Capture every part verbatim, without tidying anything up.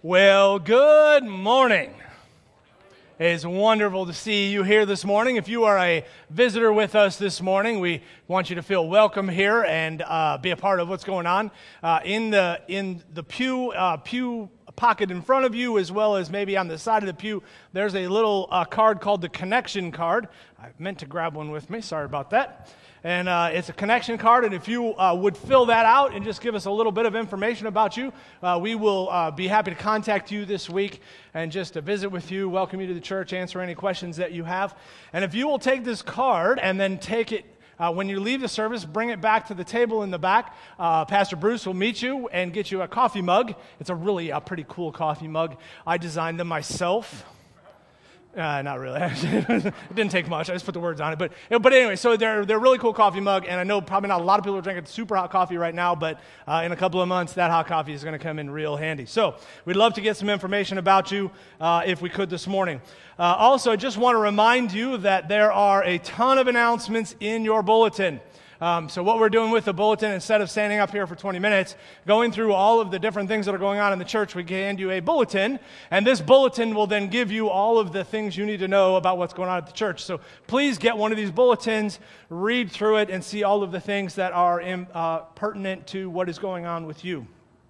Well, good morning. It's wonderful to see you here this morning. If you are a visitor with us this morning, we want you to feel welcome here and uh, be a part of what's going on uh, in the in the pew uh, pew pocket in front of you, as well as maybe on the side of the pew. There's a little uh, card called the connection card. I meant to grab one with me. Sorry about that. And uh, it's a connection card, and if you uh, would fill that out and just give us a little bit of information about you, uh, we will uh, be happy to contact you this week and just to visit with you, welcome you to the church, answer any questions that you have. And if you will take this card and then take it, uh, when you leave the service, bring it back to the table in the back. Uh, Pastor Bruce will meet you and get you a coffee mug. It's a really uh, pretty cool coffee mug. I designed them myself. Uh, not really. It didn't take much. I just put the words on it. But but anyway, so they're they're a really cool coffee mug, and I know probably not a lot of people are drinking super hot coffee right now, but uh, in a couple of months, that hot coffee is going to come in real handy. So we'd love to get some information about you uh, if we could this morning. Uh, also, I just want to remind you that there are a ton of announcements in your bulletin. Um, so what we're doing with the bulletin, instead of standing up here for twenty minutes, going through all of the different things that are going on in the church, we hand you a bulletin, and this bulletin will then give you all of the things you need to know about what's going on at the church. So please get one of these bulletins, read through it, and see all of the things that are in, uh, pertinent to what is going on with you.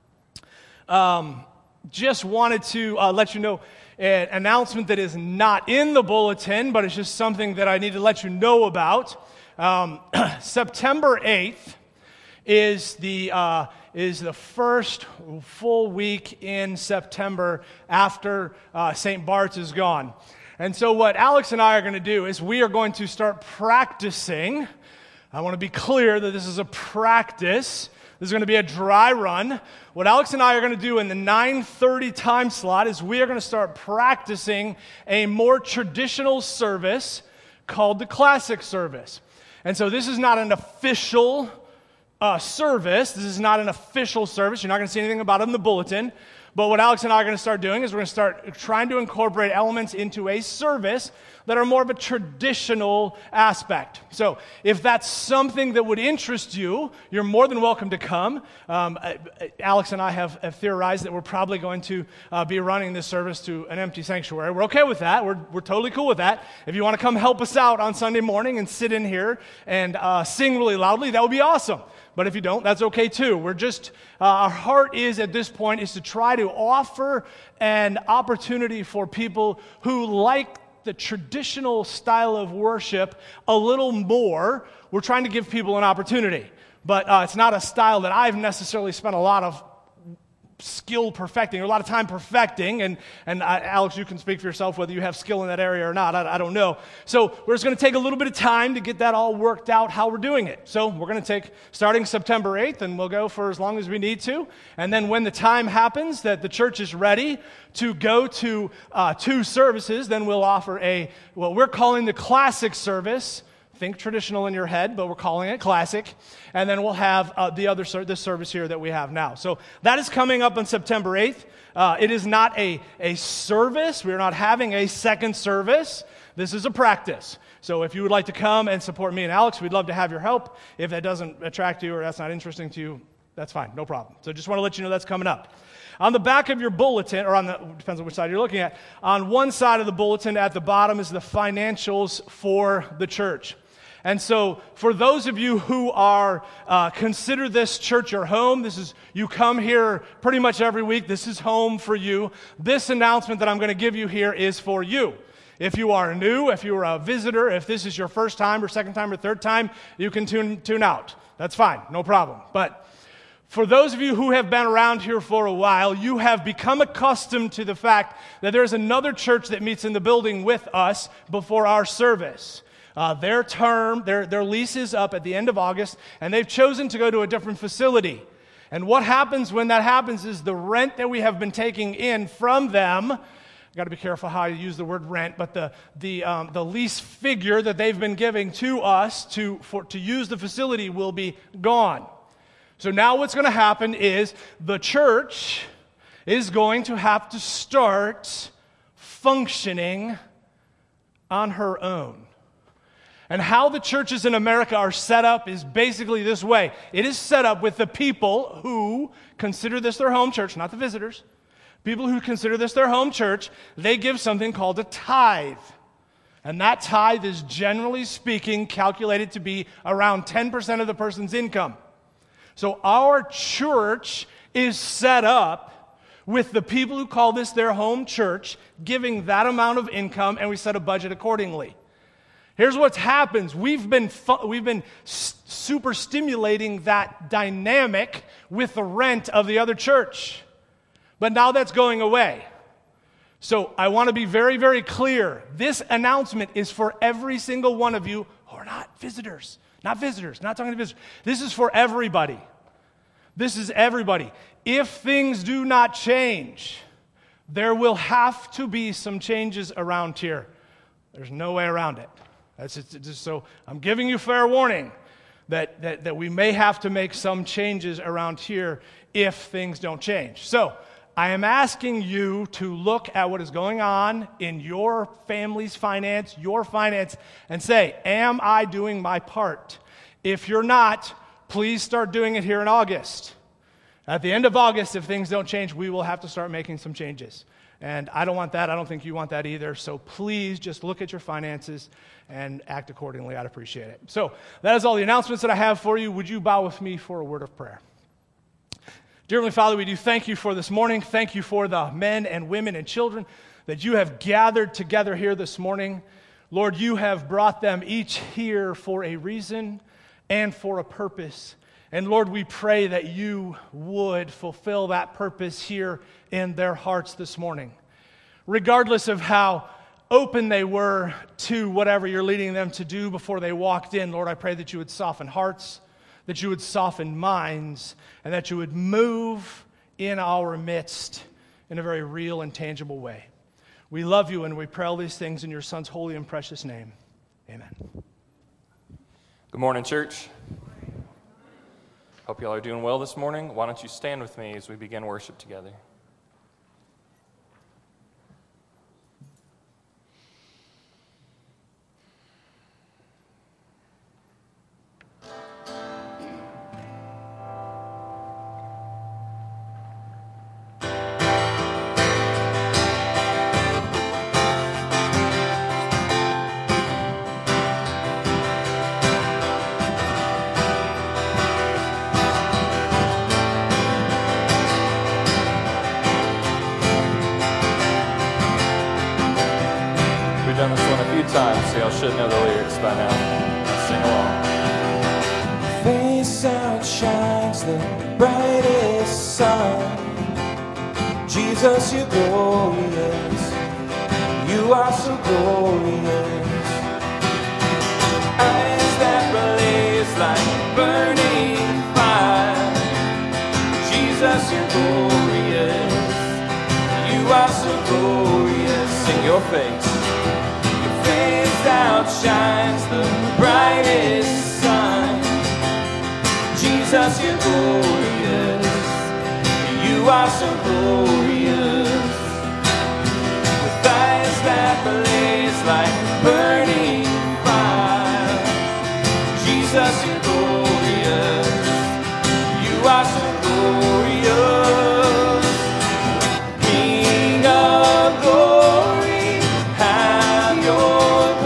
Um, just wanted to uh, let you know an announcement that is not in the bulletin, but it's just something that I need to let you know about. Um, September eighth is the uh, is the first full week in September after uh, Saint Bart's is gone. And so what Alex and I are going to do is we are going to start practicing. I want to be clear that this is a practice. This is going to be a dry run. What Alex and I are going to do in the nine thirty time slot is we are going to start practicing a more traditional service called the classic service. And so this is not an official uh, service. This is not an official service. You're not going to see anything about it in the bulletin. But what Alex and I are going to start doing is we're going to start trying to incorporate elements into a service that are more of a traditional aspect. So if that's something that would interest you, you're more than welcome to come. Um, Alex and I have, have theorized that we're probably going to uh, be running this service to an empty sanctuary. We're okay with that. We're, we're totally cool with that. If you want to come help us out on Sunday morning and sit in here and uh, sing really loudly, that would be awesome. But if you don't, that's okay too. We're just, uh, our heart is at this point is to try to offer an opportunity for people who like the traditional style of worship a little more. We're trying to give people an opportunity. But uh, it's not a style that I've necessarily spent a lot of skill perfecting, or a lot of time perfecting, and, and uh, Alex, you can speak for yourself whether you have skill in that area or not, I, I don't know. So we're just going to take a little bit of time to get that all worked out, how we're doing it. So we're going to take, starting September eighth, and we'll go for as long as we need to, and then when the time happens that the church is ready to go to uh, two services, then we'll offer a, what we're calling the classic service. Think traditional in your head, but we're calling it classic. And then we'll have uh, the other ser- this service here that we have now. So that is coming up on September eighth. Uh, it is not a, a service. We're not having a second service. This is a practice. So if you would like to come and support me and Alex, we'd love to have your help. If that doesn't attract you or that's not interesting to you, that's fine, no problem. So just want to let you know that's coming up. On the back of your bulletin, or on the, depends on which side you're looking at, on one side of the bulletin at the bottom is the financials for the church. And so for those of you who are, uh, consider this church your home, this is, you come here pretty much every week, this is home for you. This announcement that I'm going to give you here is for you. If you are new, if you are a visitor, if this is your first time or second time or third time, you can tune, tune out. That's fine, no problem. But for those of you who have been around here for a while, you have become accustomed to the fact that there's another church that meets in the building with us before our service. Uh, their term, their, their lease is up at the end of August, and they've chosen to go to a different facility. And what happens when that happens is the rent that we have been taking in from them, I've got to be careful how I use the word rent, but the the um, the lease figure that they've been giving to us to for to use the facility will be gone. So now what's going to happen is the church is going to have to start functioning on her own. And how the churches in America are set up is basically this way. It is set up with the people who consider this their home church, not the visitors, people who consider this their home church, they give something called a tithe. And that tithe is, generally speaking, calculated to be around ten percent of the person's income. So our church is set up with the people who call this their home church giving that amount of income, and we set a budget accordingly. Here's what happens. We've been fu- we've been s- super stimulating that dynamic with the rent of the other church. But now that's going away. So I want to be very, very clear. This announcement is for every single one of you who are not visitors. Not visitors, not talking to visitors. This is for everybody. This is everybody. If things do not change, there will have to be some changes around here. There's no way around it. That's just, just so I'm giving you fair warning that, that, that we may have to make some changes around here if things don't change. So I am asking you to look at what is going on in your family's finance, your finance, and say, am I doing my part? If you're not, please start doing it here in August. At the end of August, if things don't change, we will have to start making some changes. And I don't want that. I don't think you want that either. So please just look at your finances and act accordingly. I'd appreciate it. So that is all the announcements that I have for you. Would you bow with me for a word of prayer? Dear Heavenly Father, we do thank you for this morning. Thank you for the men and women and children that you have gathered together here this morning. Lord, you have brought them each here for a reason and for a purpose. And Lord, we pray that you would fulfill that purpose here in their hearts this morning. Regardless of how open they were to whatever you're leading them to do before they walked in, Lord, I pray that you would soften hearts, that you would soften minds, and that you would move in our midst in a very real and tangible way. We love you, and we pray all these things in your Son's holy and precious name. Amen. Good morning, church. Hope you all are doing well this morning. Why don't you stand with me as we begin worship together? Times, so y'all should know the lyrics by now. Let's sing along. Face outshines the brightest sun. Jesus, you're glorious. You are so glorious. Eyes that blaze like burning fire. Jesus, you're glorious. You are so glorious. Sing your face. Outshines the brightest sun. Jesus, you're glorious. You are so glorious. With eyes that blaze like burning fire. Jesus, you're glorious. You are so glorious. King of glory, have your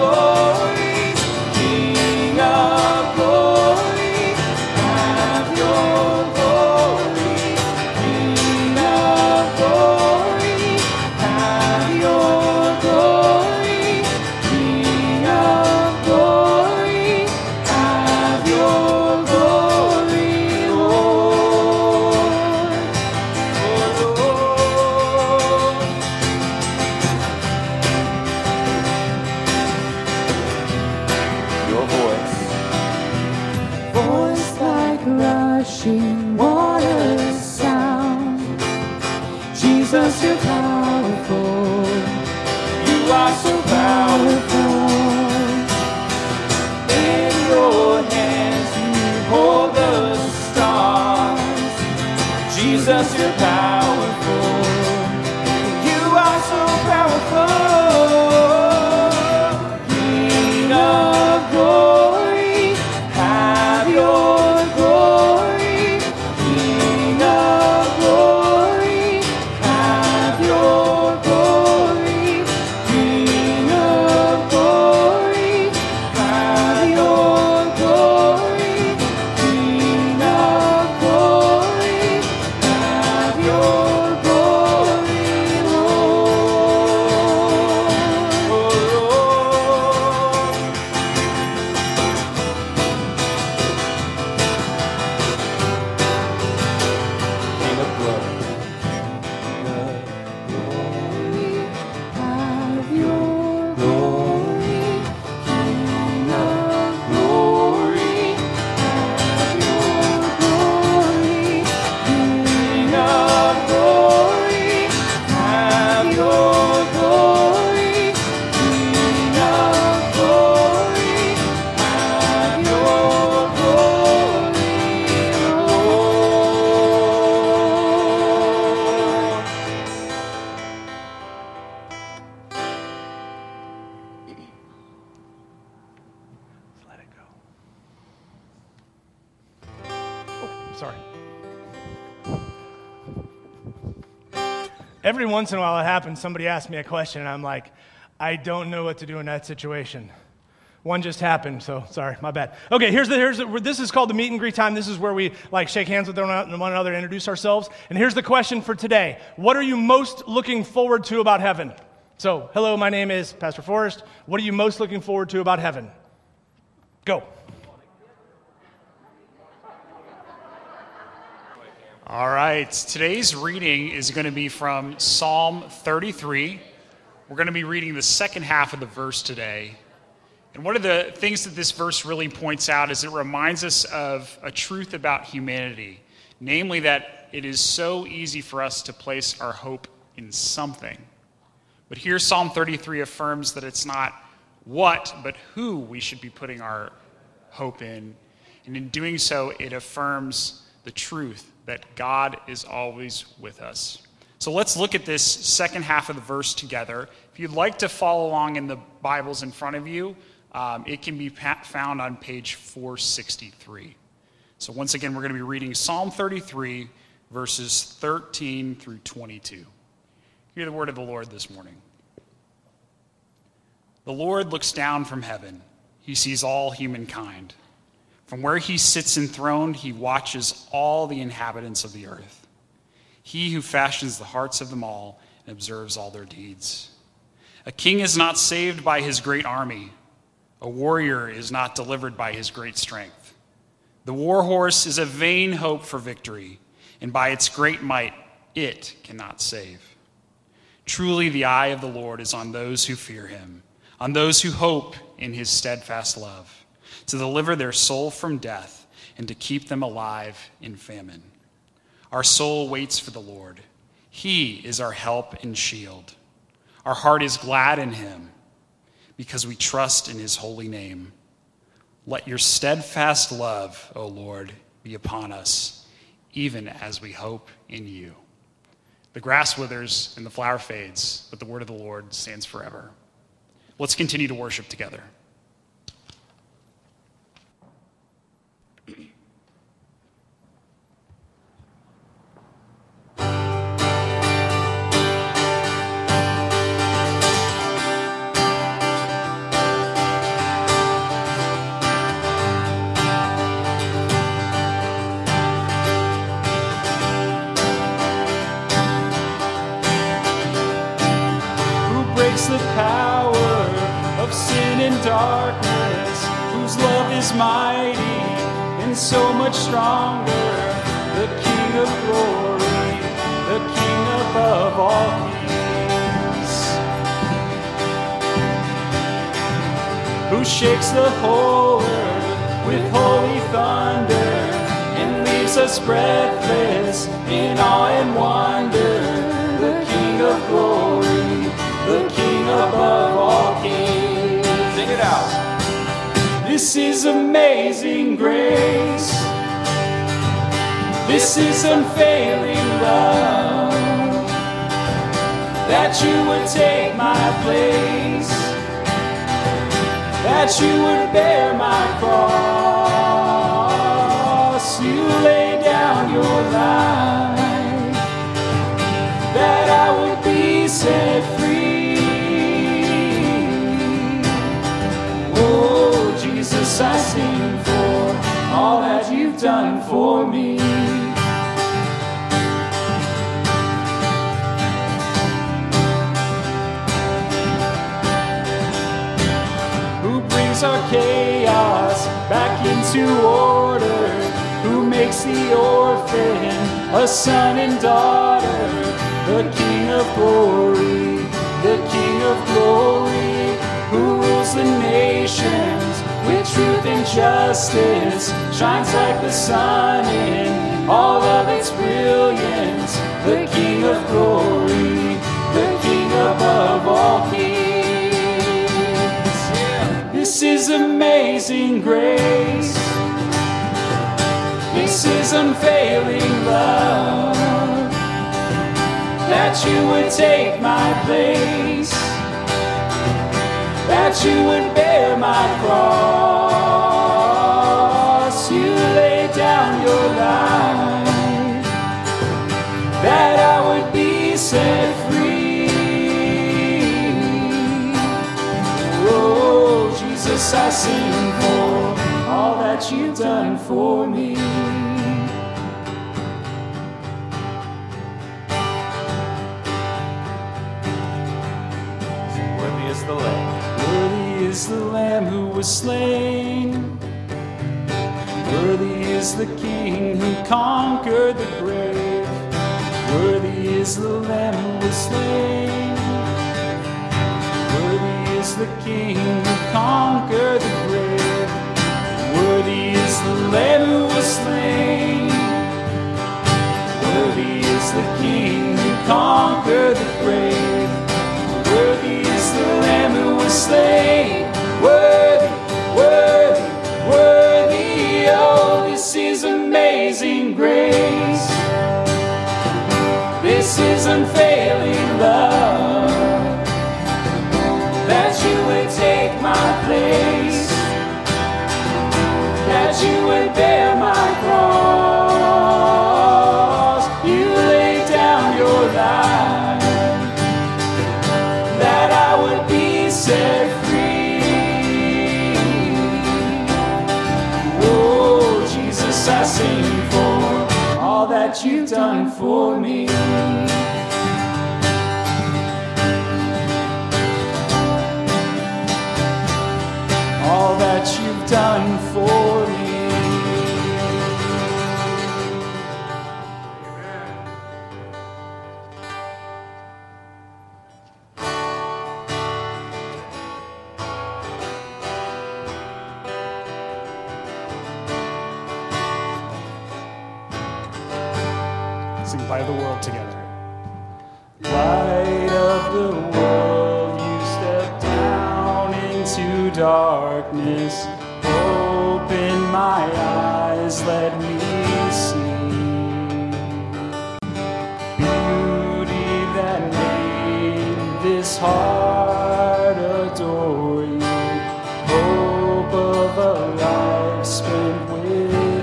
Jesus, you're powerful. You are so powerful. King of glory, have your glory. King of glory, have Sorry. Every once in a while it happens, somebody asks me a question, and I'm like, I don't know what to do in that situation. One just happened, so sorry, my bad. Okay, here's the, here's the, this is called the meet and greet time. This is where we like shake hands with one another, introduce ourselves. And here's the question for today. What are you most looking forward to about heaven? So, hello, my name is Pastor Forrest. What are you most looking forward to about heaven? Go. All right, today's reading is going to be from Psalm thirty-three. We're going to be reading the second half of the verse today. And one of the things that this verse really points out is it reminds us of a truth about humanity, namely that it is so easy for us to place our hope in something. But here Psalm thirty-three affirms that it's not what, but who we should be putting our hope in. And in doing so, it affirms the truth that God is always with us. So let's look at this second half of the verse together. If you'd like to follow along in the Bibles in front of you, um, it can be found on page four sixty-three. So once again, we're going to be reading Psalm thirty-three, verses thirteen through twenty-two. Hear the word of the Lord this morning. The Lord looks down from heaven. He sees all humankind. From where he sits enthroned, he watches all the inhabitants of the earth. He who fashions the hearts of them all and observes all their deeds. A king is not saved by his great army. A warrior is not delivered by his great strength. The war horse is a vain hope for victory, and by its great might, it cannot save. Truly, the eye of the Lord is on those who fear him, on those who hope in his steadfast love, to deliver their soul from death and to keep them alive in famine. Our soul waits for the Lord. He is our help and shield. Our heart is glad in him because we trust in his holy name. Let your steadfast love, O Lord, be upon us, even as we hope in you. The grass withers and the flower fades, but the word of the Lord stands forever. Let's continue to worship together. The power of sin and darkness, whose love is mighty and so much stronger. The King of glory, the King above all kings, who shakes the whole earth with holy thunder and leaves us breathless in awe and wonder. The King of glory, the King above all kings. Sing it out. This is amazing grace. This is unfailing love, that you would take my place, that you would bear my cross. You lay down your life, that I would be set free. Oh, Jesus, I sing for all that you've done for me. Who brings our chaos back into order, who makes the orphan a son and daughter. The King of glory, the King of glory, who rules the nations with truth and justice, shines like the sun in all of its brilliance. The King of glory, the King above all kings. This is amazing grace. This is unfailing love, that you would take my place, that you would bear my cross. You lay down your life, Jesus, I sing for all that you've done for me. Worthy is the Lamb. Worthy is the Lamb who was slain. Worthy is the King who conquered the grave. Worthy is the Lamb who was slain. Worthy is the King who conquered the grave. Worthy is the Lamb who was slain. Worthy is the King who conquered the grave. Worthy is the Lamb who was slain. Worthy, worthy, worthy. Oh, this is amazing grace. This is unfailing love, that you would take my place, that you would bear my cross. You laid down your life, that I would be set free. Oh, Jesus, I sing for all that you've done for me. All that you've done for me. Sing Light of the World together. Light of the world, you step down into darkness. Open my eyes, let me see beauty that made this heart adore you. Hope of a life spent with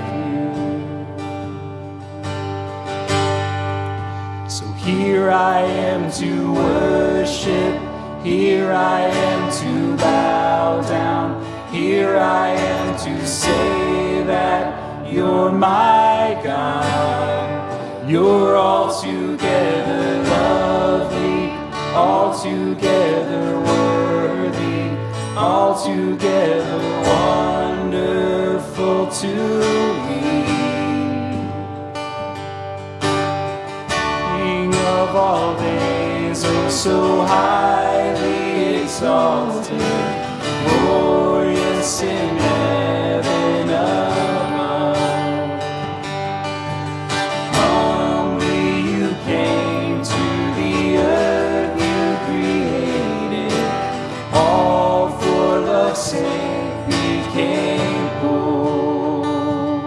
you. So here I am to worship. Here I am to bow down. Here I am to say that you're my God. You're altogether lovely, altogether worthy, altogether wonderful to me. King of all days, oh so highly exalted, glorious in heaven above. Humbly you came to the earth you created, all for love's sake became poor.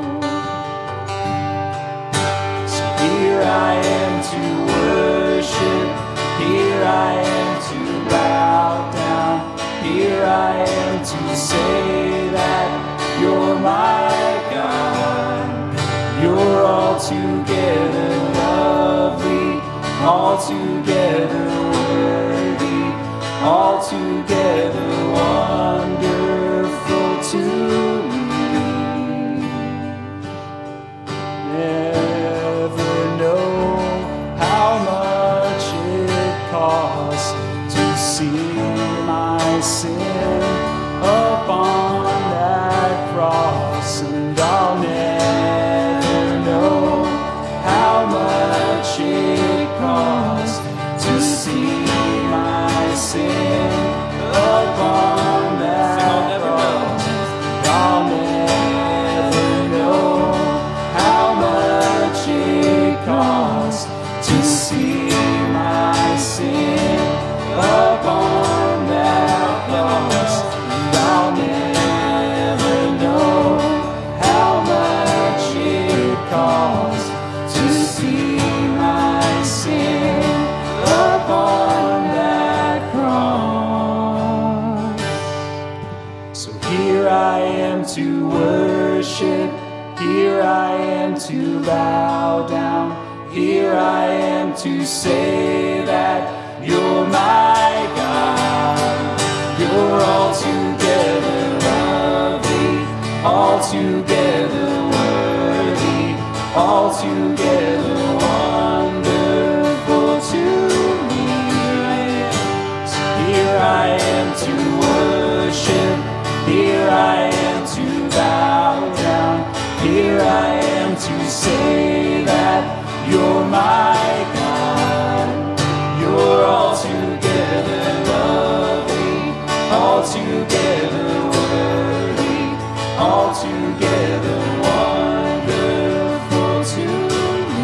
So here I am to worship, here I am to bow down. Here I am to say that you're my God. You're altogether lovely, altogether worthy, altogether wonderful to me. Never know how much it costs to see my sin upon that cross, and I'll never know how much it costs to see my sin upon that cross. I'll never know how much it costs to see my sin upon that cross. I'll never know how much it costs to see my sin upon that cross. So here I am to worship, here I am to bow down, here I am to say that you're my God. You're altogether altogether worthy, altogether wonderful to me. So here I am to worship, here I am to bow down, here I am to say that you're my God. You're altogether lovely, altogether worthy, altogether wonderful to me.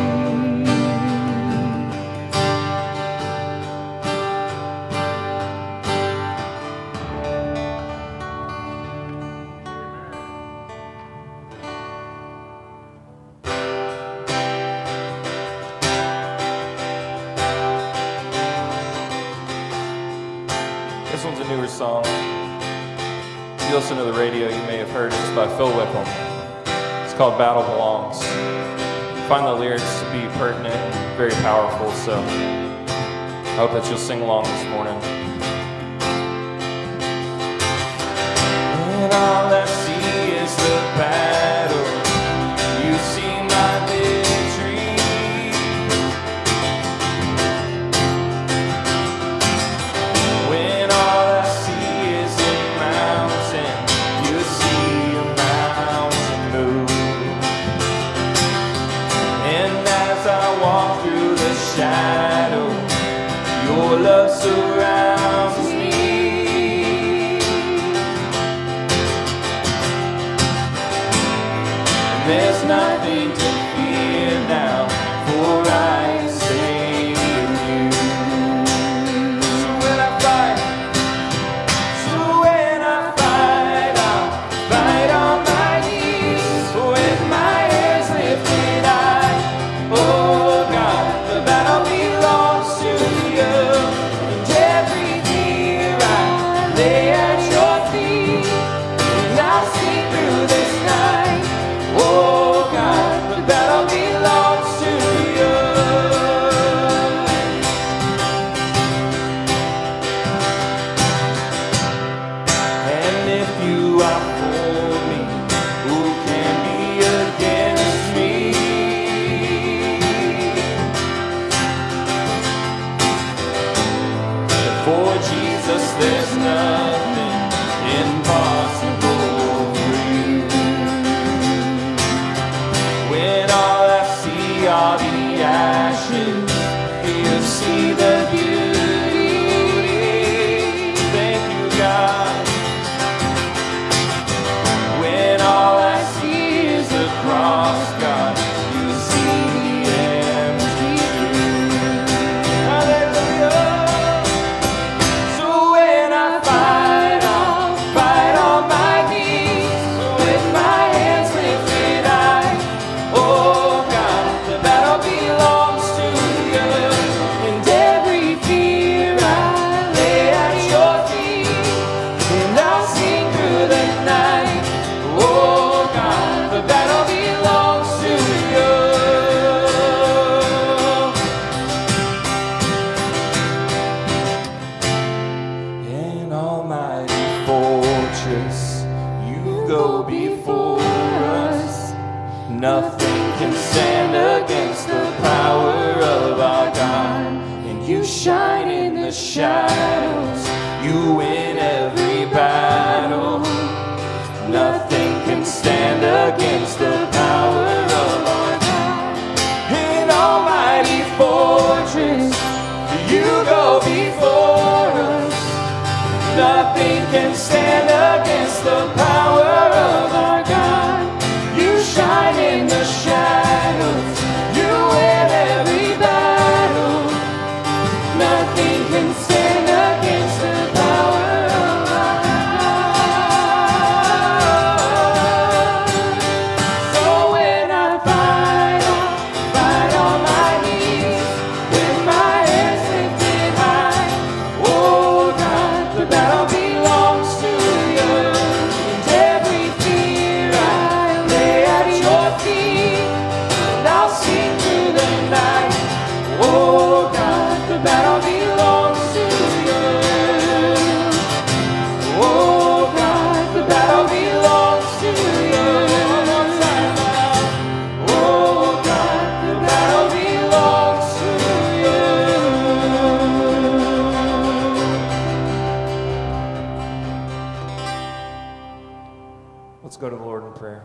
This one's a newer song. If you listen to the radio, you may have heard it. It's by Phil Wickham. It's called Battle Belongs. I find the lyrics to be pertinent and very powerful, so I hope that you'll sing along this morning. And all I see is the battle. You see my victory. When all I see is a mountain, you see a mountain move. And as I walk through the shadow, your love surrounds me. And there's nothing to fear now, for I am safe with you. So when I fight, so when I fight, I'll fight on my knees, with my hands lifted high. Oh God, the battle belongs to you, and every fear I lay at your feet, and I'll see through this night. Oh God, the battle belongs to you. And if you are for me, who can be against me? For Jesus, there's nothing impossible for you. When all I see are the ashes, you see the beauty. Thank you, God. When all I see is the cross, God, you see the empty tomb. Hallelujah. So when I fight, I'll fight on my knees, with my hands lifted high. Oh God, the battle belongs to you, and every fear I lay at your feet, and I'll sing through the night. Oh God, the battle belongs to you. An almighty fortress, you go before us. Nothing can stand against the power of our God. And you shine in the shadows, you win every battle. Nothing can stand against the power of our God. An almighty fortress, you go before us. Nothing can stand against the power of our God. You shine in the shadows, you win every battle. Nothing can stand against the power of our God. So when I fight, I'll fight on my knees, with my hands lifted high. Oh God, the battle belongs to you, and go to the Lord in prayer.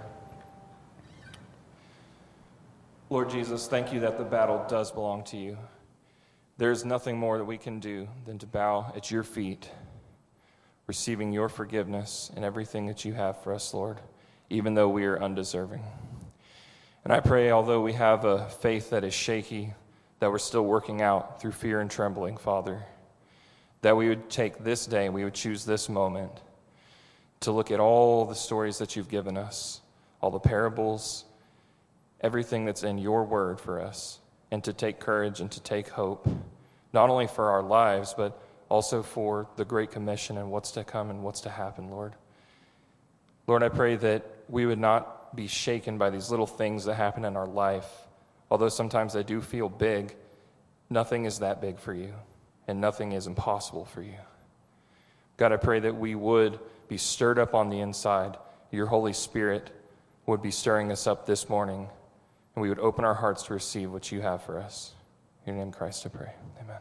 Lord Jesus, thank you that the battle does belong to you. There is nothing more that we can do than to bow at your feet, receiving your forgiveness and everything that you have for us, Lord, even though we are undeserving. And I pray, although we have a faith that is shaky, that we're still working out through fear and trembling, Father, that we would take this day and we would choose this moment to look at all the stories that you've given us, all the parables, everything that's in your word for us, and to take courage and to take hope, not only for our lives, but also for the Great Commission and what's to come and what's to happen, Lord. Lord, I pray that we would not be shaken by these little things that happen in our life. Although sometimes they do feel big, nothing is that big for you, and nothing is impossible for you. God, I pray that we would be stirred up on the inside. Your Holy Spirit would be stirring us up this morning, and we would open our hearts to receive what you have for us. In your name, Christ, I pray. Amen.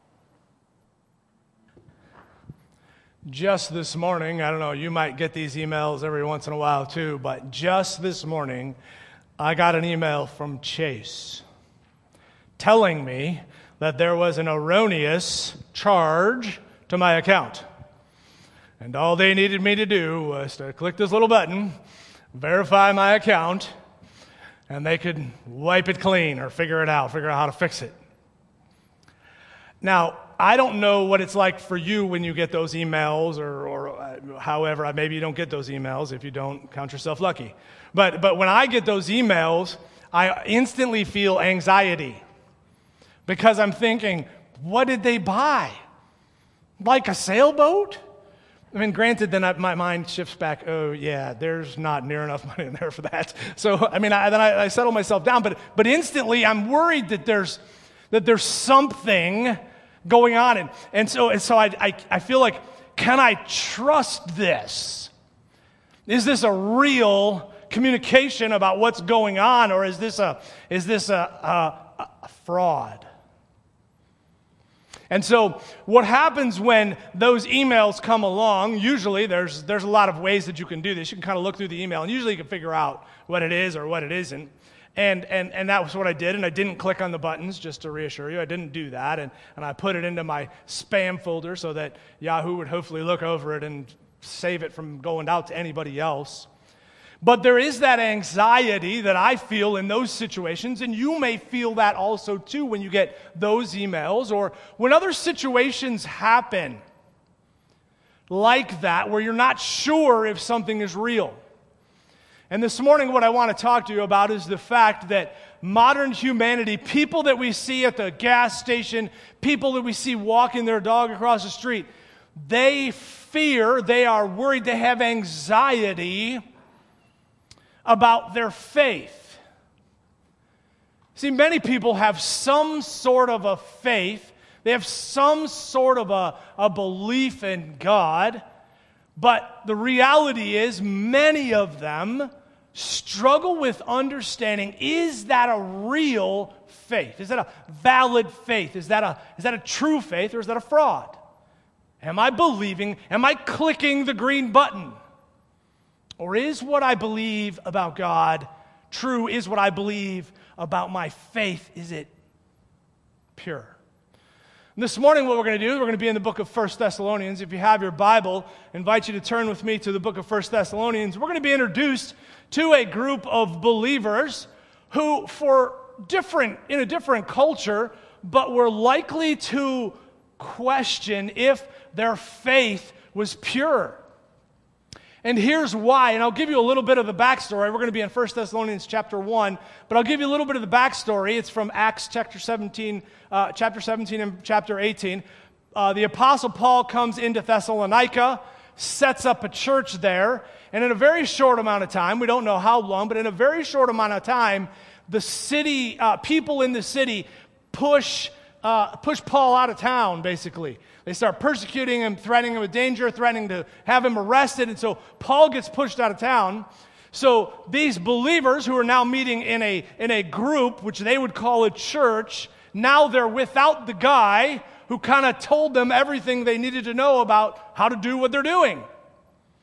Just this morning, I don't know, you might get these emails every once in a while too, but just this morning, I got an email from Chase telling me that there was an erroneous charge to my account. And all they needed me to do was to click this little button, verify my account, and they could wipe it clean or figure it out, figure out how to fix it. Now, I don't know what it's like for you when you get those emails, or, or uh, however, maybe you don't get those emails. If you don't, count yourself lucky. But, but when I get those emails, I instantly feel anxiety because I'm thinking, what did they buy? Like a sailboat? I mean, granted, then I, my mind shifts back, oh, yeah, there's not near enough money in there for that. So, I mean, I, then I, I settle myself down. But, but instantly, I'm worried that there's, that there's something going on. And, and so, and so I, I, I feel like, can I trust this? Is this a real communication about what's going on, or is this a, is this a, a, a fraud? And so what happens when those emails come along, usually there's there's a lot of ways that you can do this. You can kind of look through the email, and usually you can figure out what it is or what it isn't. And and and that was what I did, and I didn't click on the buttons, just to reassure you. I didn't do that, and, and I put it into my spam folder so that Yahoo would hopefully look over it and save it from going out to anybody else. But there is that anxiety that I feel in those situations, and you may feel that also too when you get those emails, or when other situations happen like that where you're not sure if something is real. And this morning what I want to talk to you about is the fact that modern humanity, people that we see at the gas station, people that we see walking their dog across the street, they fear, they are worried, they have anxiety about their faith. See, many people have some sort of a faith. They have some sort of a, a belief in God. But the reality is, many of them struggle with understanding, is that a real faith? Is that a valid faith? Is that a, is that a true faith, or is that a fraud? Am I believing? Am I clicking the green button? Or is what I believe about God true? Is what I believe about my faith, is it pure? And this morning what we're going to do, we're going to be in the book of First Thessalonians. If you have your Bible, I invite you to turn with me to the book of First Thessalonians. We're going to be introduced to a group of believers who, for different, in a different culture, but were likely to question if their faith was pure. And here's why, and I'll give you a little bit of the backstory. We're going to be in First Thessalonians chapter one, but I'll give you a little bit of the backstory. It's from Acts chapter seventeen, uh, chapter seventeen and chapter eighteen. Uh, the Apostle Paul comes into Thessalonica, sets up a church there, and in a very short amount of time, we don't know how long, but in a very short amount of time, the city, uh, people in the city push uh, push Paul out of town, basically. They start persecuting him, threatening him with danger, threatening to have him arrested. And so Paul gets pushed out of town. So these believers who are now meeting in a, in a group, which they would call a church, now they're without the guy who kind of told them everything they needed to know about how to do what they're doing.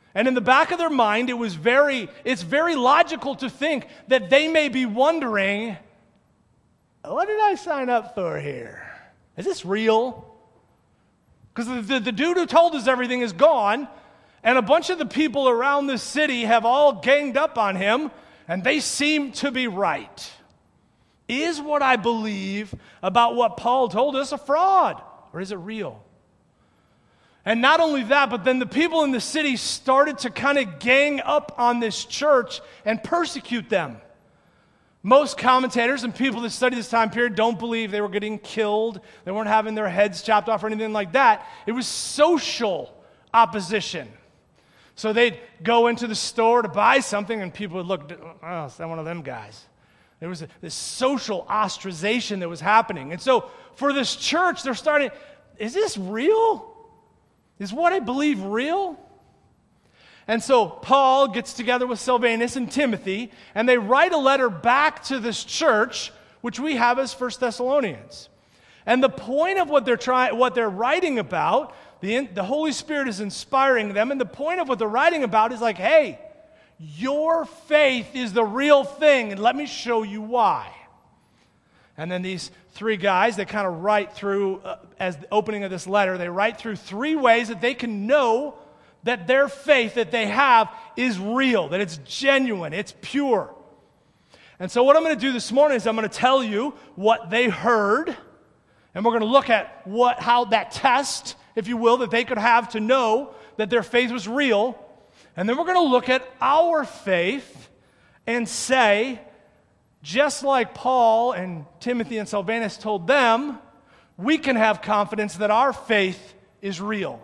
And in the back of their mind, it was very, it's very logical to think that they may be wondering, what did I sign up for here? Is this real? Because the, the, the dude who told us everything is gone, and a bunch of the people around the city have all ganged up on him, and they seem to be right. Is what I believe about what Paul told us a fraud, or is it real? And not only that, but then the people in the city started to kind of gang up on this church and persecute them. Most commentators and people that study this time period don't believe they were getting killed. They weren't having their heads chopped off or anything like that. It was social opposition. So they'd go into the store to buy something, and people would look, oh, it's not one of them guys. There was a, this social ostracization that was happening. And so for this church, they're starting, is this real? Is what I believe real? And so Paul gets together with Silvanus and Timothy, and they write a letter back to this church, which we have as First Thessalonians. And the point of what they're trying, what they're writing about, the, the Holy Spirit is inspiring them, and the point of what they're writing about is like, hey, your faith is the real thing, and let me show you why. And then these three guys, they kind of write through, uh, as the opening of this letter, they write through three ways that they can know that their faith that they have is real, that it's genuine, it's pure. And so what I'm going to do this morning is I'm going to tell you what they heard, and we're going to look at what, how that test, if you will, that they could have to know that their faith was real. And then we're going to look at our faith and say, just like Paul and Timothy and Silvanus told them, we can have confidence that our faith is real.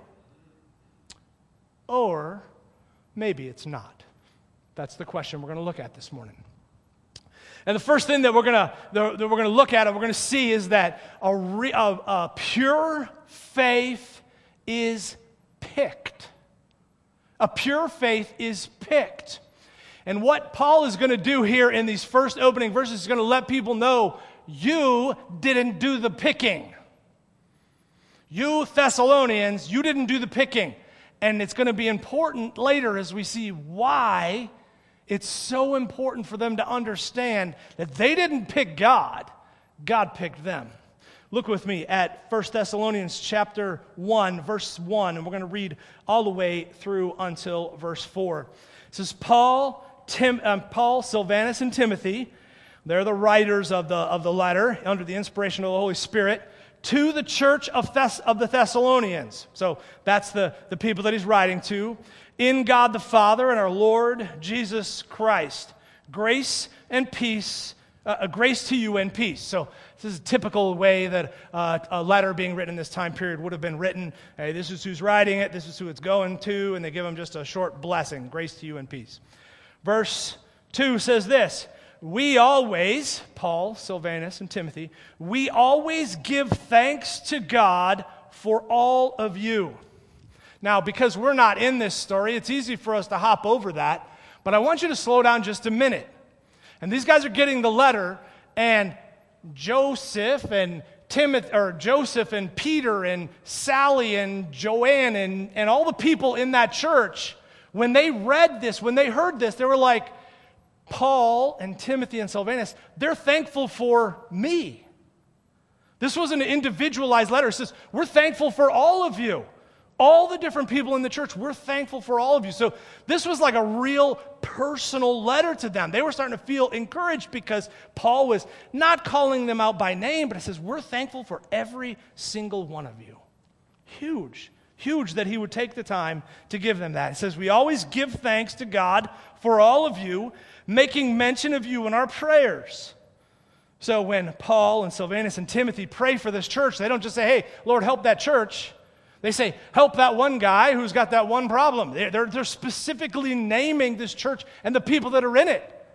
Or maybe it's not. That's the question we're going to look at this morning. And the first thing that we're going to that we're going to look at and we're going to see is that a, re, a, a pure faith is picked. A pure faith is picked. And what Paul is going to do here in these first opening verses is going to let people know you didn't do the picking. You Thessalonians, you didn't do the picking. And it's going to be important later as we see why it's so important for them to understand that they didn't pick God. God picked them. Look with me at First Thessalonians chapter one, verse one, and we're going to read all the way through until verse four. It says, Paul, Tim, um, Paul, Silvanus, and Timothy, they're the writers of the, of the letter under the inspiration of the Holy Spirit, to the church of, Thess- of the Thessalonians. So that's the, the people that he's writing to. In God the Father and our Lord Jesus Christ, grace and peace, uh, grace to you and peace. So this is a typical way that uh, a letter being written in this time period would have been written. Hey, this is who's writing it, this is who it's going to, and they give them just a short blessing, grace to you and peace. Verse two says this, we always, Paul, Silvanus, and Timothy, we always give thanks to God for all of you. Now, because we're not in this story, it's easy for us to hop over that, but I want you to slow down just a minute. And these guys are getting the letter, and Joseph and Timothy, or Joseph and Peter and Sally and Joanne and, and all the people in that church, when they read this, when they heard this, they were like, Paul and Timothy and Silvanus, they're thankful for me. This was an individualized letter. It says, we're thankful for all of you. All the different people in the church, we're thankful for all of you. So this was like a real personal letter to them. They were starting to feel encouraged because Paul was not calling them out by name, but it says, we're thankful for every single one of you. Huge, huge that he would take the time to give them that. It says, we always give thanks to God for all of you, making mention of you in our prayers. So when Paul and Silvanus and Timothy pray for this church, they don't just say, hey, Lord, help that church. They say, help that one guy who's got that one problem. They're, they're, they're specifically naming this church and the people that are in it.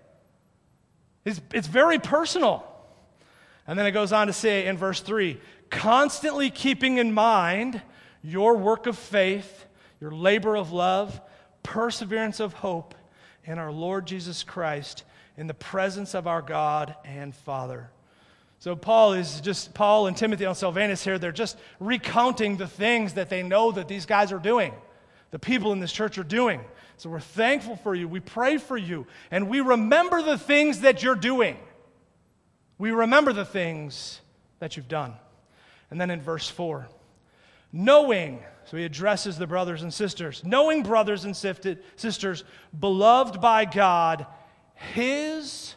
It's, it's very personal. And then it goes on to say in verse three, constantly keeping in mind your work of faith, your labor of love, perseverance of hope in our Lord Jesus Christ, in the presence of our God and Father. So Paul is just, Paul and Timothy and Silvanus here, they're just recounting the things that they know that these guys are doing. the people in this church are doing. So we're thankful for you. We pray for you. And we remember the things that you're doing. We remember the things that you've done. And then in verse four, knowing, so he addresses the brothers and sisters, knowing, brothers and sisters, beloved by God, his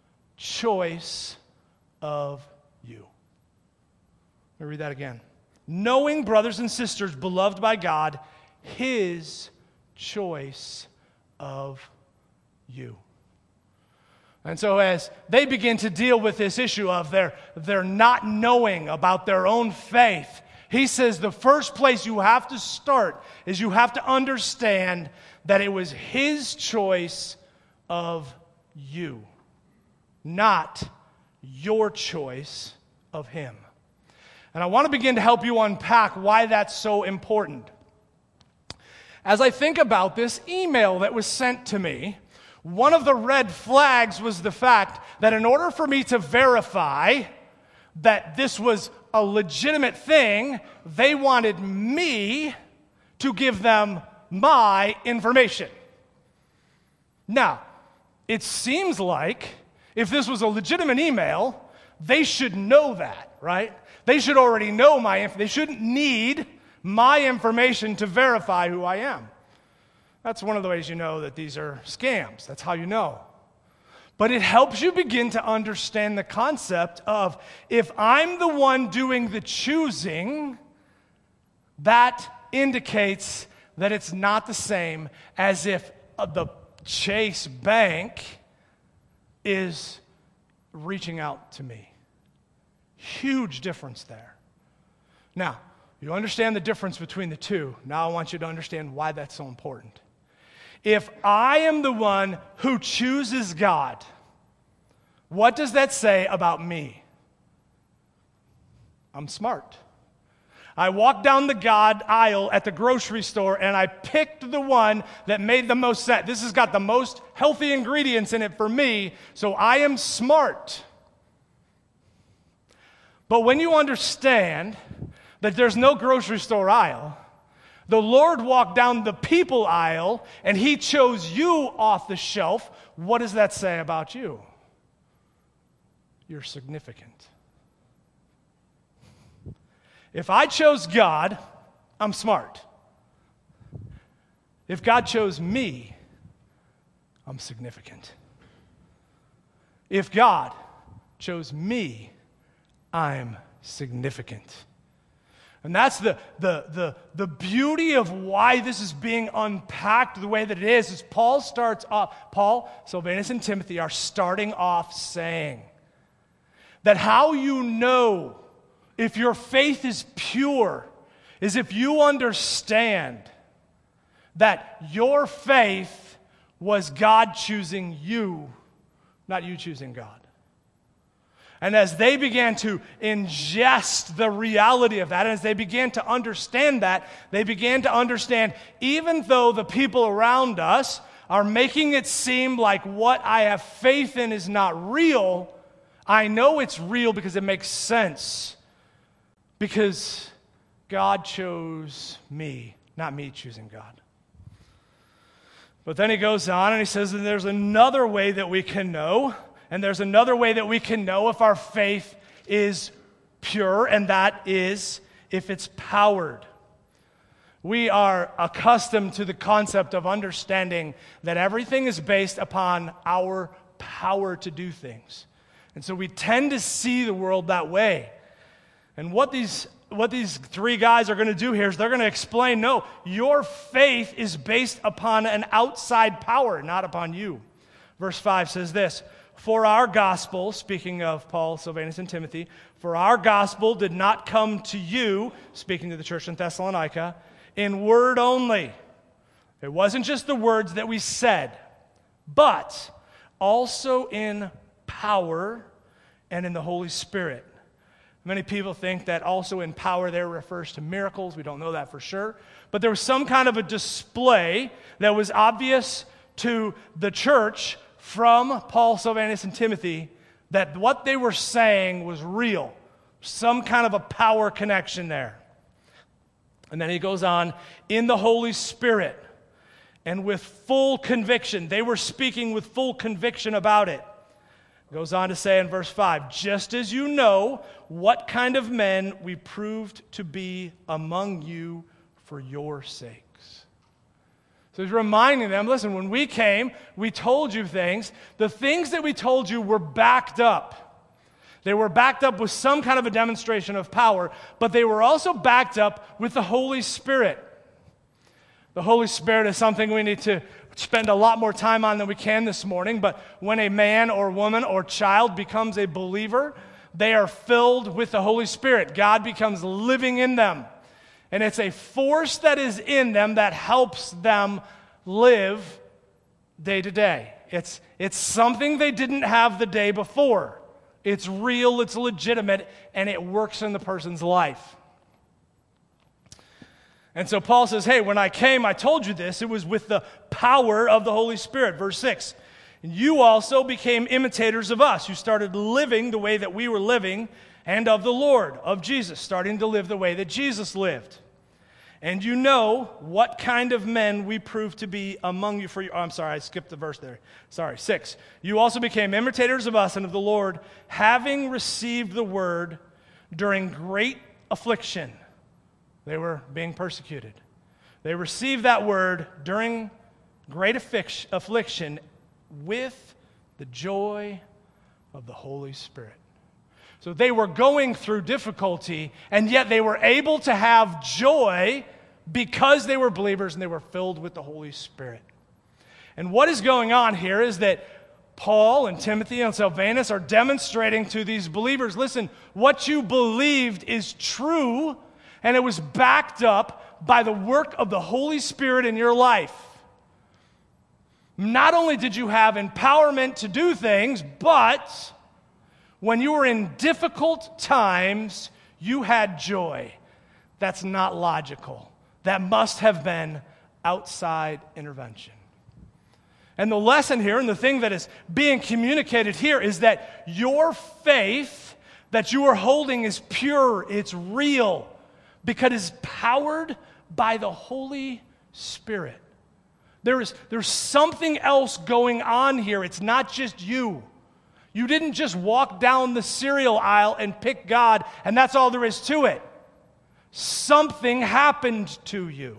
choice of you. Let me read that again. Knowing, brothers and sisters, beloved by God, his choice of you. And so as they begin to deal with this issue of their, their not knowing about their own faith, he says the first place you have to start is you have to understand that it was his choice of you, not your choice of him. And I want to begin to help you unpack why that's so important. As I think about this email that was sent to me, one of the red flags was the fact that in order for me to verify that this was a legitimate thing, they wanted me to give them my information. Now, it seems like if this was a legitimate email, they should know that, right? They should already know my information. They shouldn't need my information to verify who I am. That's one of the ways you know that these are scams. That's how you know. But it helps you begin to understand the concept of if I'm the one doing the choosing, that indicates that it's not the same as if the Chase Bank is reaching out to me. Huge difference there. Now, you understand the difference between the two. Now I want you to understand why that's so important. If I am the one who chooses God, what does that say about me? I'm smart. I walked down the God aisle at the grocery store and I picked the one that made the most sense. This has got the most healthy ingredients in it for me, so I am smart. But when you understand that there's no grocery store aisle, the Lord walked down the people aisle and he chose you off the shelf, what does that say about you? You're significant. If I chose God, I'm smart. If God chose me, I'm significant. If God chose me, I'm significant. And that's the, the, the, the beauty of why this is being unpacked the way that it is, is Paul starts off, Paul, Silvanus, and Timothy are starting off saying that how you know if your faith is pure is if you understand that your faith was God choosing you, not you choosing God. And as they began to ingest the reality of that, and as they began to understand that, they began to understand, even though the people around us are making it seem like what I have faith in is not real, I know it's real because it makes sense. Because God chose me, not me choosing God. But then he goes on and he says, and there's another way that we can know. And there's another way that we can know if our faith is pure, and that is if it's powered. We are accustomed to the concept of understanding that everything is based upon our power to do things. And so we tend to see the world that way. And what these, what these three guys are going to do here is they're going to explain, no, your faith is based upon an outside power, not upon you. Verse five says this, for our gospel, speaking of Paul, Silvanus, and Timothy, for our gospel did not come to you, speaking to the church in Thessalonica, in word only. It wasn't just the words that we said, but also in power and in the Holy Spirit. Many people think that also in power there refers to miracles. We don't know that for sure. But there was some kind of a display that was obvious to the church from Paul, Silvanus, and Timothy that what they were saying was real. Some kind of a power connection there. And then he goes on, in the Holy Spirit and with full conviction. They were speaking with full conviction about it. Goes on to say in verse five, just as you know what kind of men we proved to be among you for your sakes. So he's reminding them, listen, when we came, we told you things. The things that we told you were backed up. They were backed up with some kind of a demonstration of power, but they were also backed up with the Holy Spirit. The Holy Spirit is something we need to spend a lot more time on than we can this morning, but when a man or woman or child becomes a believer, they are filled with the Holy Spirit. God becomes living in them, and it's a force that is in them that helps them live day to day. It's, it's something they didn't have the day before. It's real, it's legitimate, and it works in the person's life. And so Paul says, hey, when I came, I told you this. It was with the power of the Holy Spirit. Verse six, you also became imitators of us. You started living the way that we were living, and of the Lord, of Jesus, starting to live the way that Jesus lived. And you know what kind of men we proved to be among you for your, oh, I'm sorry, I skipped the verse there. Sorry, six. You also became imitators of us and of the Lord, having received the word during great affliction. They were being persecuted. They received that word during great affliction with the joy of the Holy Spirit. So they were going through difficulty, and yet they were able to have joy because they were believers and they were filled with the Holy Spirit. And what is going on here is that Paul and Timothy and Silvanus are demonstrating to these believers, listen, what you believed is true, and it was backed up by the work of the Holy Spirit in your life. Not only did you have empowerment to do things, but when you were in difficult times, you had joy. That's not logical. That must have been outside intervention. And the lesson here, and the thing that is being communicated here, is that your faith that you are holding is pure, it's real, because it's powered by the Holy Spirit. There is, there's something else going on here. It's not just you. You didn't just walk down the cereal aisle and pick God, and that's all there is to it. Something happened to you.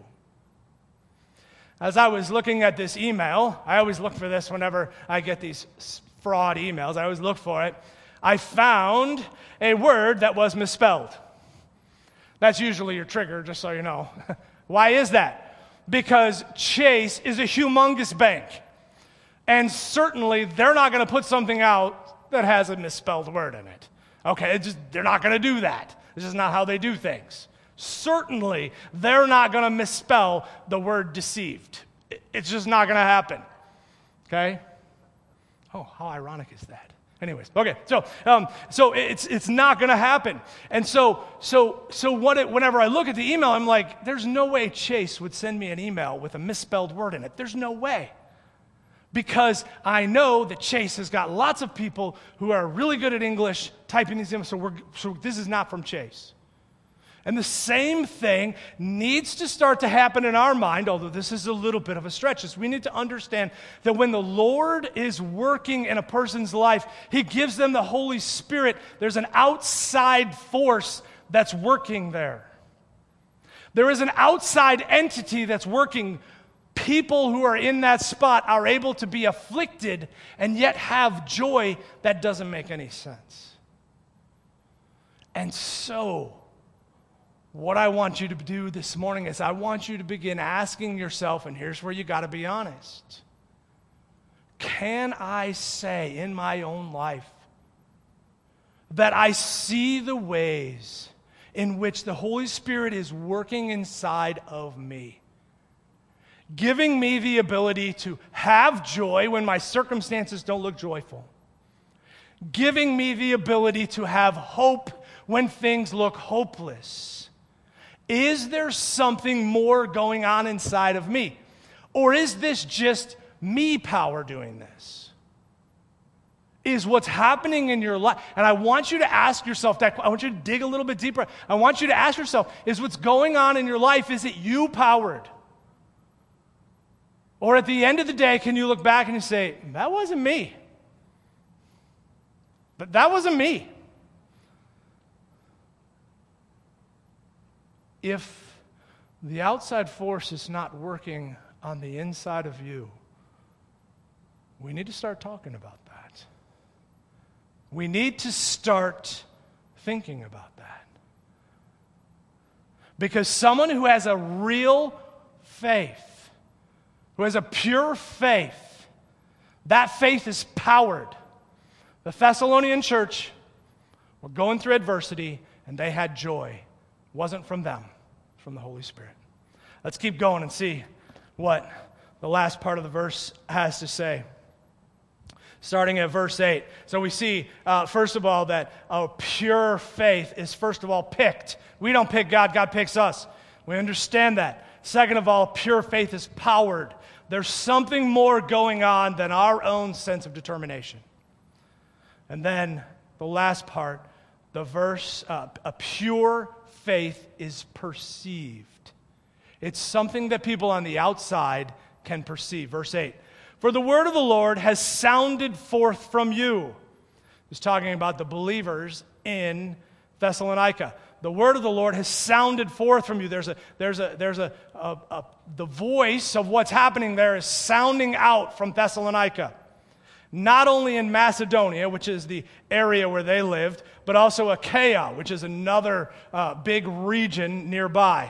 As I was looking at this email, I always look for this whenever I get these fraud emails. I always look for it. I found a word that was misspelled. That's usually your trigger, just so you know. Why is that? Because Chase is a humongous bank. And certainly they're not going to put something out that has a misspelled word in it. Okay, just, they're not going to do that. This is not how they do things. Certainly they're not going to misspell the word deceived. It's just not going to happen. Okay? Oh, how ironic is that? Anyways, okay, so um, so it's it's not going to happen, and so so so what? It, whenever I look at the email, I'm like, there's no way Chase would send me an email with a misspelled word in it. There's no way, because I know that Chase has got lots of people who are really good at English typing these emails. So we're so this is not from Chase. And the same thing needs to start to happen in our mind, although this is a little bit of a stretch, is we need to understand that when the Lord is working in a person's life, He gives them the Holy Spirit. There's an outside force that's working there. There is an outside entity that's working. People who are in that spot are able to be afflicted and yet have joy that doesn't make any sense. And so, what I want you to do this morning is I want you to begin asking yourself, and here's where you got to be honest. Can I say in my own life that I see the ways in which the Holy Spirit is working inside of me, giving me the ability to have joy when my circumstances don't look joyful, giving me the ability to have hope when things look hopeless? Is there something more going on inside of me? Or is this just me power doing this? is what's happening in your life. And I want you to ask yourself that. I want you to dig a little bit deeper. I want you to ask yourself, is what's going on in your life, is it you powered? Or at the end of the day, can you look back and you say, that wasn't me. But that wasn't me. If the outside force is not working on the inside of you, we need to start talking about that. We need to start thinking about that. Because someone who has a real faith, who has a pure faith, that faith is powered. The Thessalonian church were going through adversity, and they had joy. It wasn't from them, it was from the Holy Spirit. Let's keep going and see what the last part of the verse has to say. Starting at verse eight. So we see, uh, first of all, that a pure faith is, first of all, picked. We don't pick God, God picks us. We understand that. Second of all, pure faith is powered. There's something more going on than our own sense of determination. And then the last part, the verse, uh, a pure faith is perceived. It's something that people on the outside can perceive. Verse eight. For the word of the Lord has sounded forth from you. He's talking about the believers in Thessalonica. The word of the Lord has sounded forth from you. There's a, there's a, there's a, a, a the voice of what's happening there is sounding out from Thessalonica. Not only in Macedonia, which is the area where they lived, but also Achaia, which is another uh, big region nearby.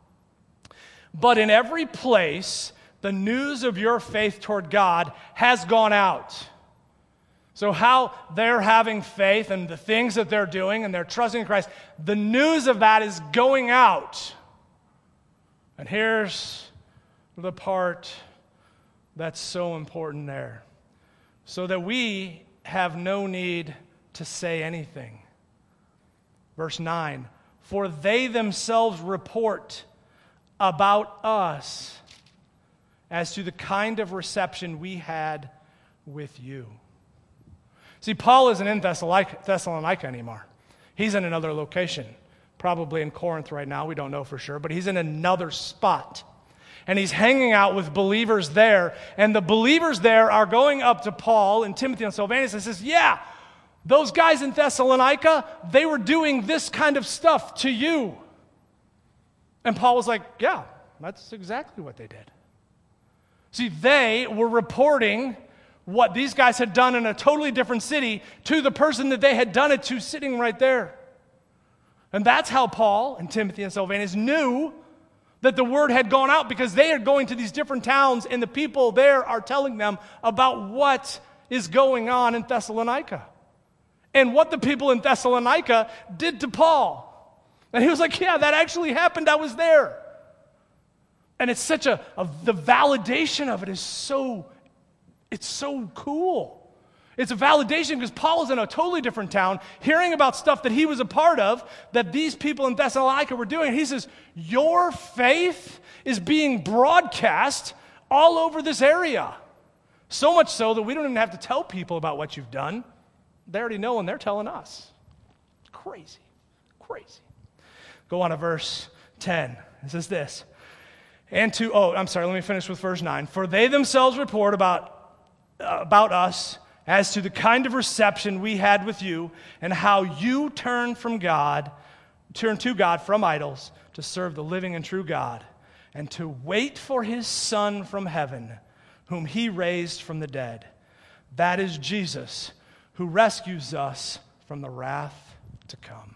But in every place, the news of your faith toward God has gone out. So how they're having faith and the things that they're doing and they're trusting in Christ, the news of that is going out. And here's the part that's so important there. So that we have no need to say anything. Verse nine, for they themselves report about us as to the kind of reception we had with you. See, Paul isn't in Thessalonica anymore. He's in another location, probably in Corinth right now. We don't know for sure, but he's in another spot. And he's hanging out with believers there, and the believers there are going up to Paul and Timothy and Silvanus and says, yeah, those guys in Thessalonica, they were doing this kind of stuff to you. And Paul was like, yeah, that's exactly what they did. See, they were reporting what these guys had done in a totally different city to the person that they had done it to sitting right there. And that's how Paul and Timothy and Silvanus knew that the word had gone out, because they are going to these different towns and the people there are telling them about what is going on in Thessalonica and what the people in Thessalonica did to Paul. And he was like, yeah, that actually happened. I was there. And it's such a, a the validation of it is so, it's so cool. It's a validation because Paul is in a totally different town, hearing about stuff that he was a part of, that these people in Thessalonica were doing. He says, your faith is being broadcast all over this area. So much so that we don't even have to tell people about what you've done. They already know and they're telling us. Crazy, crazy. Go on to verse ten. It says this. And to, oh, I'm sorry, let me finish with verse nine. For they themselves report about, uh, about us as to the kind of reception we had with you and how you turned from God, turned to God from idols to serve the living and true God and to wait for his Son from heaven, whom he raised from the dead. That is Jesus, who rescues us from the wrath to come.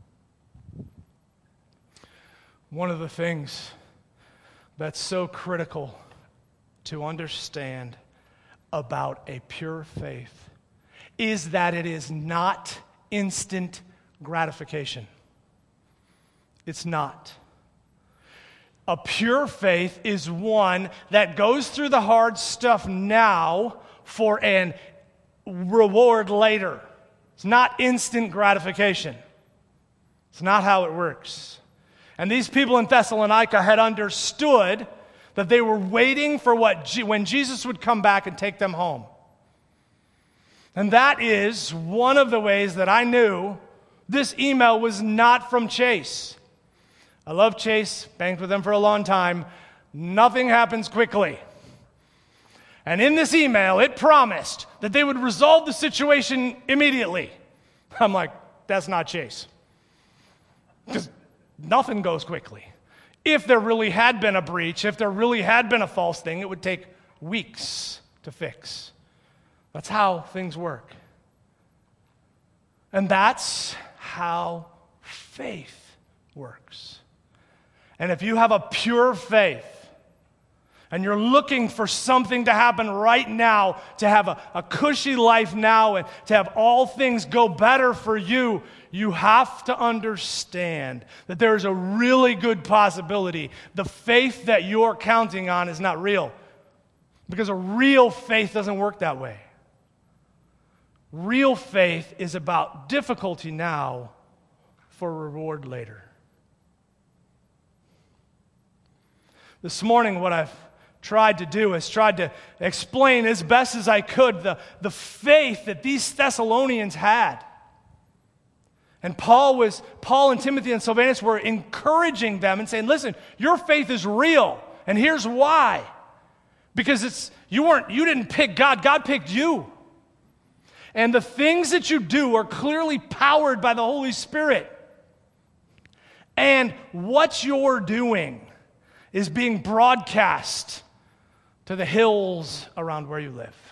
One of the things that's so critical to understand about a pure faith is that it is not instant gratification. It's not. A pure faith is one that goes through the hard stuff now for an reward later. It's not instant gratification. It's not how it works. And these people in Thessalonica had understood that they were waiting for what when Jesus would come back and take them home. And that is one of the ways that I knew this email was not from Chase. I love Chase, banked with them for a long time. Nothing happens quickly. And in this email, it promised that they would resolve the situation immediately. I'm like, that's not Chase. Because nothing goes quickly. If there really had been a breach, if there really had been a false thing, it would take weeks to fix. That's how things work. And that's how faith works. And if you have a pure faith, and you're looking for something to happen right now, to have a, a cushy life now, and to have all things go better for you, you have to understand that there is a really good possibility the faith that you're counting on is not real. Because a real faith doesn't work that way. Real faith is about difficulty now for reward later. This morning, what I've tried to do is tried to explain as best as I could the, the faith that these Thessalonians had. And Paul was, Paul and Timothy and Silvanus were encouraging them and saying, listen, your faith is real, and here's why. Because it's you weren't you didn't pick God, God picked you. And the things that you do are clearly powered by the Holy Spirit. And what you're doing is being broadcast to the hills around where you live.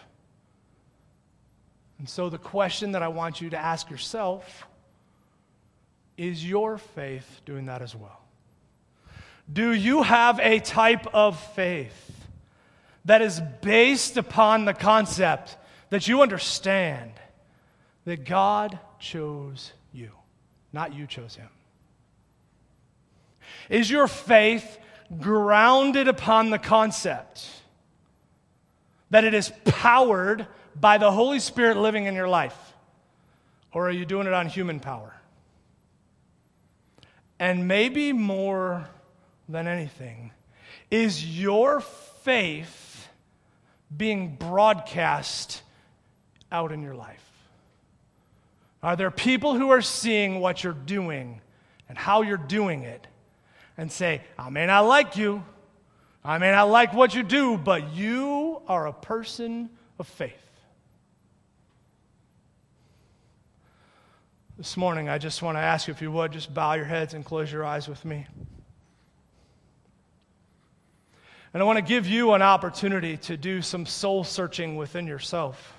And so the question that I want you to ask yourself, is your faith doing that as well? Do you have a type of faith that is based upon the concept that you understand that God chose you, not you chose him? Is your faith grounded upon the concept that it is powered by the Holy Spirit living in your life? Or are you doing it on human power? And maybe more than anything, is your faith being broadcast out in your life? Are there people who are seeing what you're doing and how you're doing it and say, I may not like you, I may not like what you do, but you are a person of faith? This morning, I just want to ask you, if you would, just bow your heads and close your eyes with me. And I want to give you an opportunity to do some soul searching within yourself.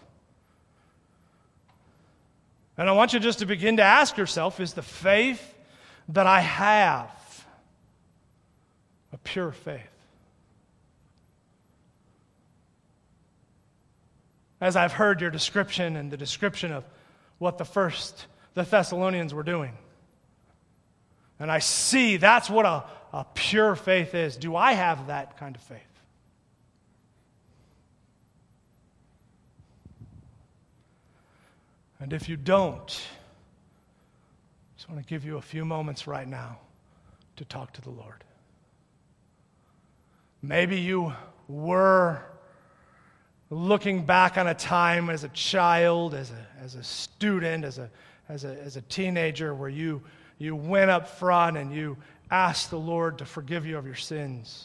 And I want you just to begin to ask yourself, is the faith that I have a pure faith? As I've heard your description and the description of what the first, the Thessalonians were doing, and I see that's what a, a pure faith is. Do I have that kind of faith? And if you don't, I just want to give you a few moments right now to talk to the Lord. Maybe you were looking back on a time as a child, as a, as a student, as a, as a, as a teenager, where you, you went up front and you asked the Lord to forgive you of your sins.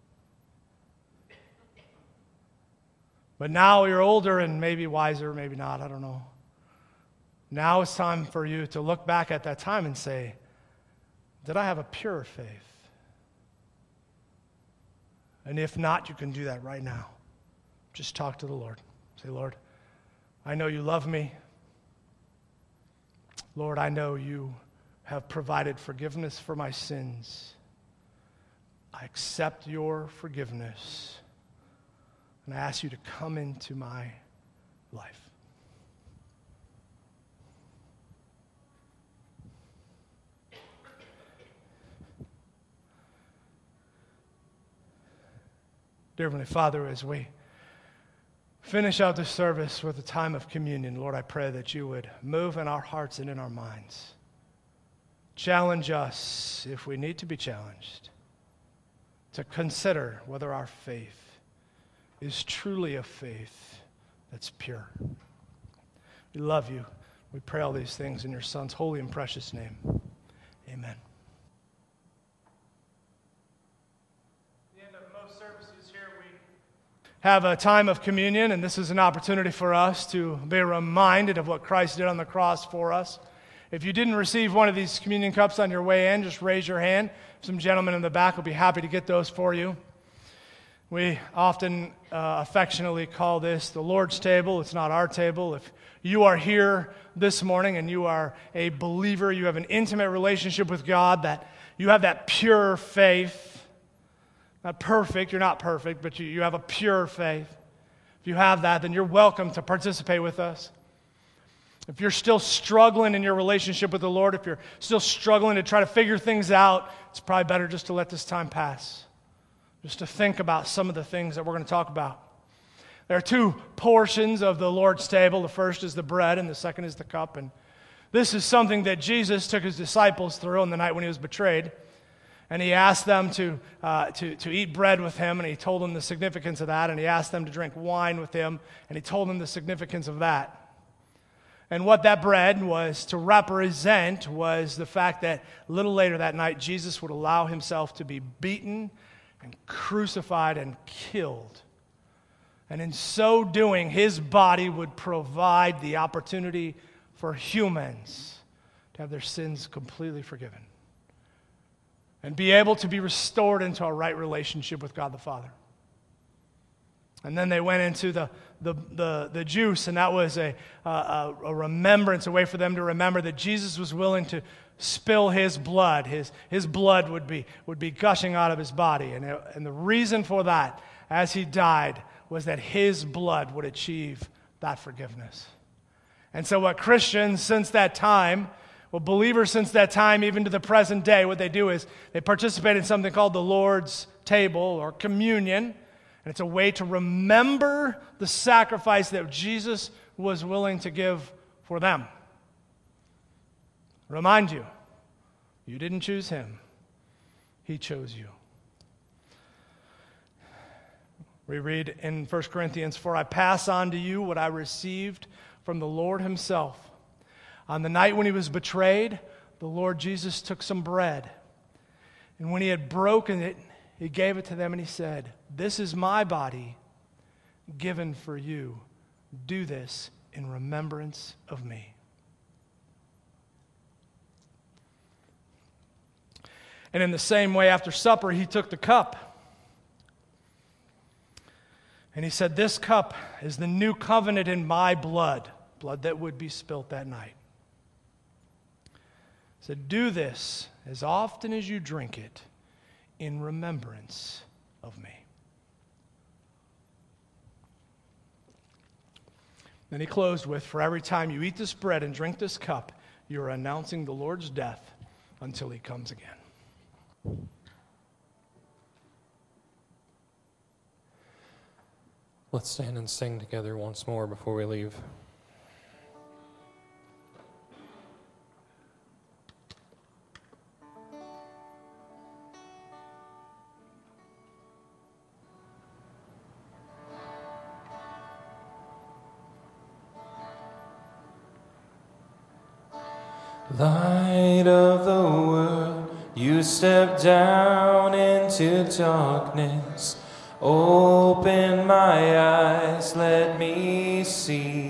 But now you're older and maybe wiser, maybe not, I don't know. Now it's time for you to look back at that time and say, did I have a pure faith? And if not, you can do that right now. Just talk to the Lord. Say, Lord, I know you love me. Lord, I know you have provided forgiveness for my sins. I accept your forgiveness. And I ask you to come into my life. Dear Heavenly Father, as we finish out this service with a time of communion, Lord, I pray that you would move in our hearts and in our minds. Challenge us, if we need to be challenged, to consider whether our faith is truly a faith that's pure. We love you. We pray all these things in your Son's holy and precious name. Amen. At the end of most services here, we have a time of communion, and this is an opportunity for us to be reminded of what Christ did on the cross for us. If you didn't receive one of these communion cups on your way in, just raise your hand. Some gentlemen in the back will be happy to get those for you. We often uh, affectionately call this the Lord's table. It's not our table. If you are here this morning and you are a believer, you have an intimate relationship with God, that you have that pure faith, not perfect, you're not perfect, but you, you have a pure faith. If you have that, then you're welcome to participate with us. If you're still struggling in your relationship with the Lord, if you're still struggling to try to figure things out, it's probably better just to let this time pass. Just to think about some of the things that we're going to talk about. There are two portions of the Lord's table. The first is the bread, and the second is the cup. And this is something that Jesus took his disciples through on the night when he was betrayed. And he asked them to, uh, to, to eat bread with him, and he told them the significance of that. And he asked them to drink wine with him, and he told them the significance of that. And what that bread was to represent was the fact that a little later that night, Jesus would allow himself to be beaten and crucified and killed. And in so doing, his body would provide the opportunity for humans to have their sins completely forgiven and be able to be restored into a right relationship with God the Father. And then they went into the, the, the, the juice, and that was a, a, a remembrance, a way for them to remember that Jesus was willing to spill his blood. His, his blood would be, would be gushing out of his body. And, it, and the reason for that, as he died, was that his blood would achieve that forgiveness. And so what Christians since that time, well, believers since that time, even to the present day, what they do is they participate in something called the Lord's table or communion. And it's a way to remember the sacrifice that Jesus was willing to give for them. Remind you, you didn't choose him. He chose you. We read in First Corinthians, "For I pass on to you what I received from the Lord himself. On the night when he was betrayed, the Lord Jesus took some bread. And when he had broken it, he gave it to them and he said, 'This is my body given for you. Do this in remembrance of me.'" And in the same way, after supper, he took the cup. And he said, "This cup is the new covenant in my blood," blood that would be spilt that night. He said, "Do this as often as you drink it in remembrance of me." Then he closed with, "For every time you eat this bread and drink this cup, you are announcing the Lord's death until he comes again." Let's stand and sing together once more before we leave. Light of the world, you step down into darkness. Open my eyes, let me see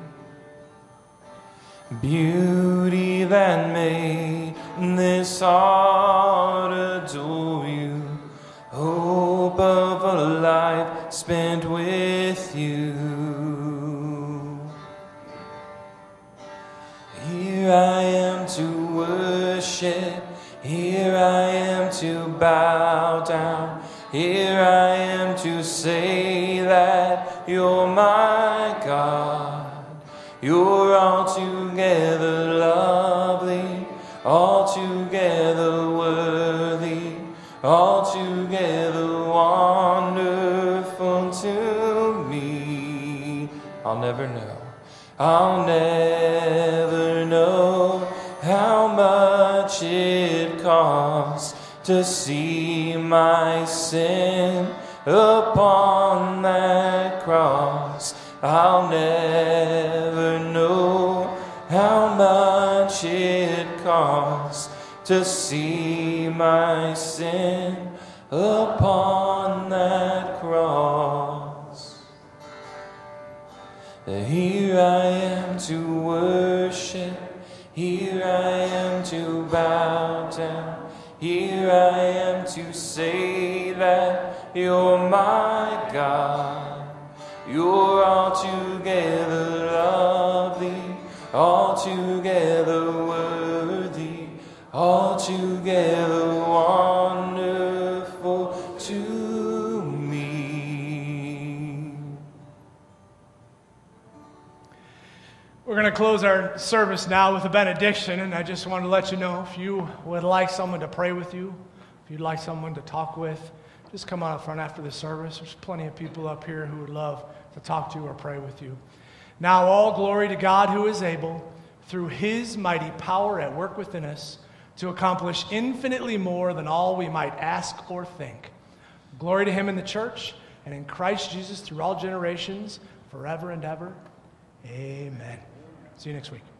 beauty that made this heart adore you. Hope of a life spent with you. Here I am to worship, here I am to bow down, here I am to say that you're my God. You're altogether lovely, altogether worthy, altogether wonderful to me. I'll never know, I'll never know how much it costs to see my sin upon that cross. I'll never know much it cost to see my sin upon that cross. Here I am to worship, here I am to bow down, here I am to say that you're my God. You're altogether lovely, altogether worthy, altogether wonderful to me. We're going to close our service now with a benediction, and I just want to let you know, if you would like someone to pray with you, if you'd like someone to talk with, just come out front after the service. There's plenty of people up here who would love to talk to or pray with you. Now all glory to God who is able, through his mighty power at work within us, to accomplish infinitely more than all we might ask or think. Glory to him in the church and in Christ Jesus through all generations, forever and ever. Amen. See you next week.